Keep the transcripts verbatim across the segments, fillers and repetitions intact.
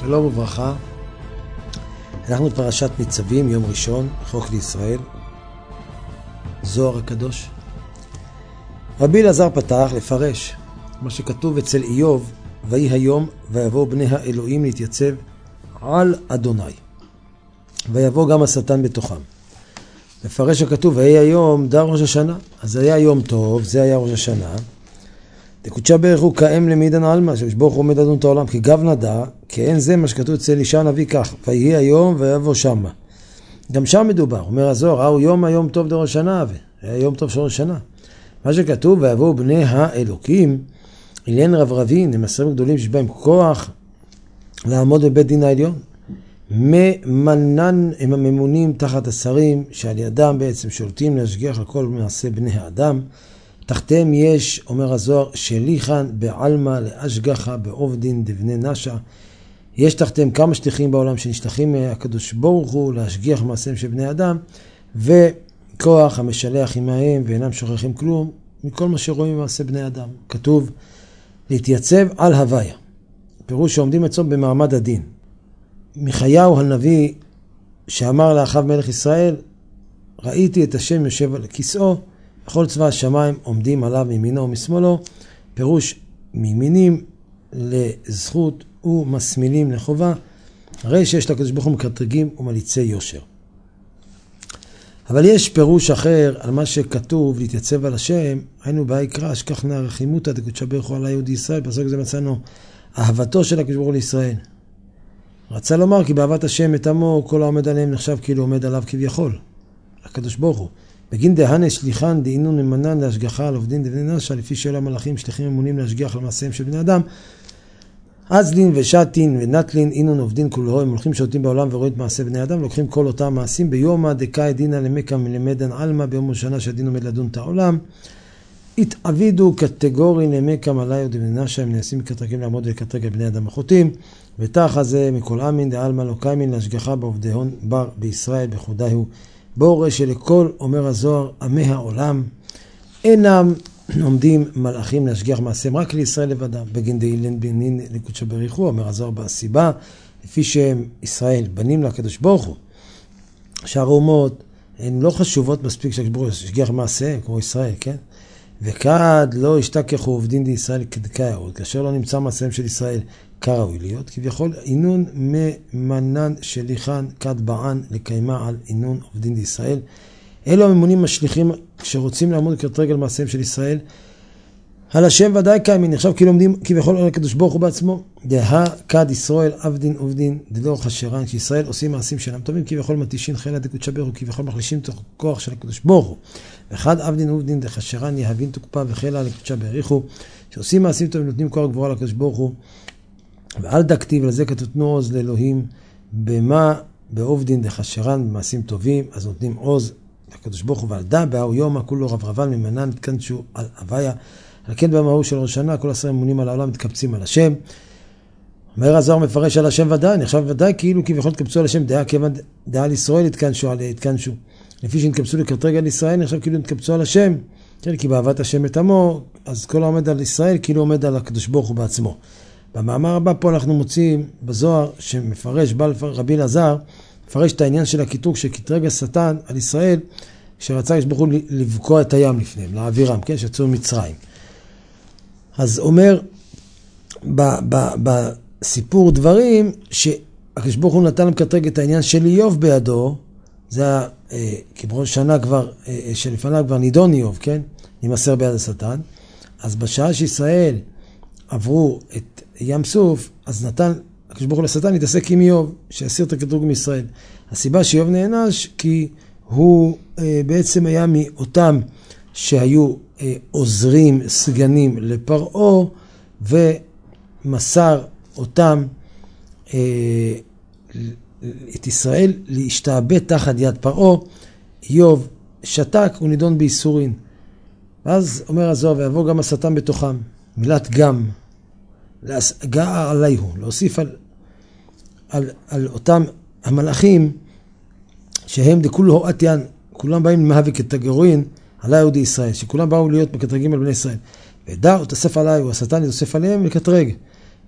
שלום וברכה. אנחנו בפרשת ניצבים, יום ראשון, חוק לישראל, זוהר הקדוש. רבי אלעזר פתח לפרש מה שכתוב אצל איוב, ויהי היום ויבוא בני האלוהים להתייצב על אדוני, ויבוא גם השטן בתוכם. לפרש הכתוב, ויהי היום דר ראש השנה. אז זה היה יום טוב, זה היה ראש השנה. דקודשה ברך הוא כאם למידן עלמא, שבשבוך הוא עומד לדון את העולם, כי גב נדע, כי אין זה מה שכתוב אצל אישה הנביא כך, ויהי היום ויבוא שמה. גם שם מדובר, אומר הזוהר, ראו יום היום טוב דר ראש השנה, היה יום טוב של ראש השנה. מה שכתוב, ויבואו בני האלוקים, אליין רב רבין, הם עשרים גדולים שיש בהם כוח לעמוד בבית דין העליון. ממנן הם הממונים תחת השרים, שעל ידם בעצם שולטים להשגיח על כל מעשה בני האדם. תחתיהם יש, אומר הזוהר, שליחן בעלמא להשגחה בעובדין דבני נשא. יש תחתיהם כמה שליחים בעולם שנשלחים מהקדוש ברוך הוא להשגיח מעשיהם של בני אדם, וכוח המשלח עמהם ואינם שוכחים כלום מכל מה שרואים במעשה בני אדם. כתוב להתייצב על הוויה, פירוש שעומדים אצלו במעמד הדין. מיכיהו הנביא שאמר לאחיו מלך ישראל, ראיתי את השם יושב על כיסאו, וכל צבא השמיים עומדים עליו מימינו ומשמאלו. פירוש מימינים לזכות ומסמילים לחובה, הרי שיש לקדוש ברוך הוא מקטרגים ומליצי יושר. אבל יש פירוש אחר על מה שכתוב להתייצב על השם, היינו ויקרא אשכח נא רחימותא דקודשה ברך הוא על יהודי ישראל. פסוק זה מצאנו אהבתו של הקדוש ברוך הוא לישראל. רצה לומר כי באהבת השם את עמו כל העומד עליהם נחשב כאילו עומד עליו כביכול, הקדוש ברוך הוא. בגין דהנה שליחן דהינו נמנן להשגחה על עובדין דבני נשא, לפי שאלה המלאכים שליחים אמונים להשגיח על מעשיהם של בני אדם. אזלין ושתין ונטלין אינון עובדין כולו, הם הולכים שותים בעולם ורואים את מעשה בני אדם, לוקחים כל אותם מעשים ביומא דקאי דינא למקא מלמדן עלמא, ביום השנה שהדין עומד לדון את העולם. התעבידו קטגורין למקא מלאי ודבני נשא, הם נעשים מקטרגים לעמוד ולקטרג על בני אדם החוטאים, ותחת זה מכל אמין דעלמא לא קיימין להשגחה בעובדי הון בר בישראל בחודהו. בורא שלכל, אומר הזוהר, עמי העולם אינם עומדים מלאכים להשגיח מעשיהם רק לישראל לבדם. בגין דאילן בנין לקודשה ברך הוא, אומר הזוהר בסיבה, לפי שהם ישראל בנים לקדוש ברוך הוא, שאר האומות הן לא חשובות מספיק שהקדוש ברוך הוא ישגיח מעשיהם כמו ישראל, כן? וכד לא ישתכחו עובדין דישראל כדכאי, כאשר לא נמצא מעשיהם של ישראל כראוי להיות, כביכול אינון ממנן שליחן כד בען לקיימה על אינון עובדין דישראל. אלו הממונים השליחים שרוצים לעמוד כתרגל מעשיהם של ישראל על השם ודאי קיימים, נחשב כאילו עומדים כביכול על הקדוש ברוך הוא בעצמו. דה כד ישראל עבדין עובדין דלא חשרן, שישראל עושים מעשים שלהם טובים כביכול מתישין חילה דקודשה ברך הוא, כביכול מחלישים תוך כוח של הקדוש ברוך הוא. ואחד עבדין עובדין דחשרן יהבין תוקפה וחילה לקודשה ברך הוא, שעושים מעשים טובים נותנים כוח גבורה לקדוש ברוך הוא. ועל דכתיב לזה כתותנו עוז לאלוהים במה בעובדין דחשרן במעשים טובים, אז נותנים עוז לקדוש ברוך הוא. ועל דא באו יומא כולו רב רבן ממנן התקנשו על הוויה, על כן במהות של ראש השנה כל עשרה אמונים על העולם מתקבצים על השם. אומר הזוהר מפרש על השם ודאי, נחשב ודאי כאילו כביכול תקבצו על השם, דעה כיוון דעה על ישראל התקנשו על התקנשו, לפי שנתקבצו לקטרג על ישראל נחשב כאילו נתקבצו על השם, כן, כי באהבת השם את עמו, אז כל העומד על ישראל כאילו עומד על הקדוש ברוך הוא בעצמו. במאמר הבא פה אנחנו מוצאים בזוהר שמפרש בעל רבי אלעזר, מפרש את העניין של הקטרוג שקטרג השטן על ישראל, שרצה יש ברוך הוא לבקוע את הים לפניהם, להעבירם, כן, שיצאו ממצרים. אז אומר ב, ב, בסיפור דברים שהקדוש ברוך הוא נתן להם קטרג את העניין של איוב בידו, זה היה אה, כבראש שנה כבר, אה, שלפניו כבר נידון איוב, כן, נמסר ביד השטן. אז בשעה שישראל עברו את ים סוף, אז נתן הקדוש ברוך הוא לשטן להתעסק עם איוב, שיסיר את הקטרוג מישראל. הסיבה שאיוב נענש כי הוא אה, בעצם היה מאותם שהיו אה, עוזרים סגנים לפרעה, ומסר אותם אה, את ישראל להשתעבד תחת יד פרעה. איוב שתק ונידון בייסורין. ואז אומר הזוהר, ויבוא גם השטן בתוכם, מילת גם, גאה עליהו, להוסיף על, על, על אותם המלאכים שהם דכולו עטיין, כולם באים למהווה כתגרועין על יהודי ישראל, שכולם באו להיות מקטרגים על בני ישראל. ודע ותאסף עליו, השטן יתאסף עליהם לקטרג.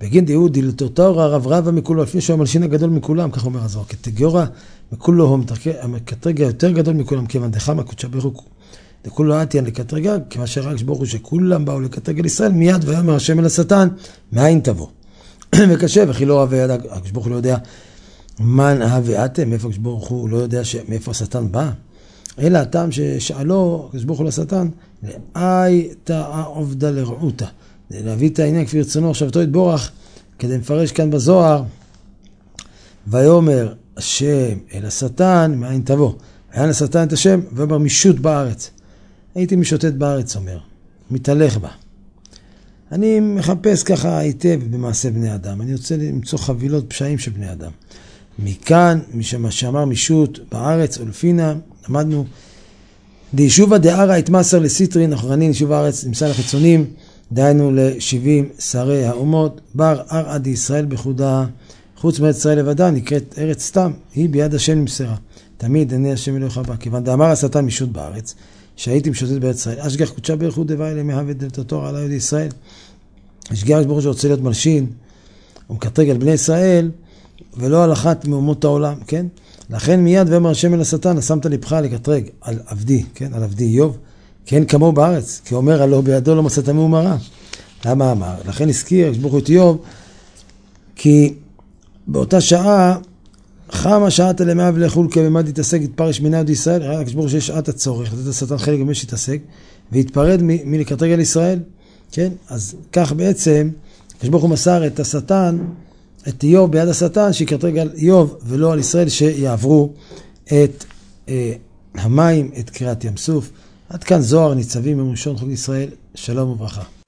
בגין דיהו דילתותור הרב רבא מכולו, לפני שהוא המלשין הגדול מכולם, כך אומר הזוהר, קטגוריה מכולו, המקטרגיה יותר גדול מכולם, כיוון דחמה קודשה ברוך הוא, דכולו עתיין לקטרגיה, כמה שרק ברוך הוא שכולם באו לקטרגיה לישראל, מיד ויאמר השם אל השטן, מאין תבוא? וקשה, וכי לא אהבה ידע, הקדוש ברוך הוא לא יודע, מן אהבה אתם, מאיפה הקדוש ברוך הוא לא יודע מאיפה השטן בא? אלא הטעם ששאלו, הקדוש ברוך הוא לשטן, לאי תאה עובדה לרעותה, להביא את העניין כפי רצונו, עכשיו תו יתבורך, כדי מפרש כאן בזוהר, ויאמר השם אל השטן, מאין תבוא? היה לשטן את השם, ואומר מישות בארץ. הייתי משוטט בארץ, אומר, מתהלך בה. אני מחפש ככה היטב במעשה בני אדם, אני רוצה למצוא חבילות פשעים של בני אדם. מכאן, משמה שאמר מישות בארץ, ולפינה, למדנו, דיישובה דערה התמסר לסיטרין, אחרנין, יישוב הארץ, נמצא לחיצונים, דהיינו ל-שבעים שרי האומות, בר ארעה דישראל בחודה, חוץ מארץ ישראל לבדה, נקראת ארץ סתם, היא ביד השם נמסרה. תמיד עיני השם אלוהיך בה, כיוון דאמר השטן מישות בארץ, שהייתי משוטט בארץ ישראל, אשגח קודשה ברך הוא דבעי למהווה דלתתו על יהודי ישראל. אשגח ברוך הוא שרוצה להיות מלשין, הוא מקטרג על בני ישראל, ולא על אחת מאומות העולם, כן? לכן מיד ואמר השם אל השטן, שמת לבך לקטרג על עבדי, כן? על עבדי איוב, כן כמו בארץ, כי אומר הלא בידו לא מצאת מאומה רע. למה אמר? לכן הזכיר ברוך הוא את איוב, כי באותה שעה, חמה שעת למאה ולחול כבמד יתעסק, יתפרש מיני יהודי ישראל, רק ברוך שיש שעת הצורך, לתת השטן חלק גם יש יתעסק, ויתפרד מלקטרג על ישראל, כן? אז כך בעצם, ברוך הוא מסר את השטן, את איוב ביד השטן, שיקטרג על איוב ולא על ישראל, שיעברו את אה, המים, את קריאת ים סוף. עד כאן זוהר ניצבים בראשון חוק ישראל, שלום וברכה.